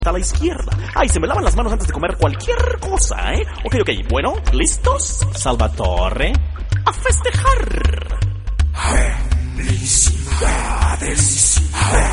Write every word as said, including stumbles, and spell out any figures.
a la izquierda. Ay, se me lavan las manos antes de comer cualquier cosa, ¿eh? Ok, ok, bueno, ¿listos? Salvatore, a festejar. Felicidades.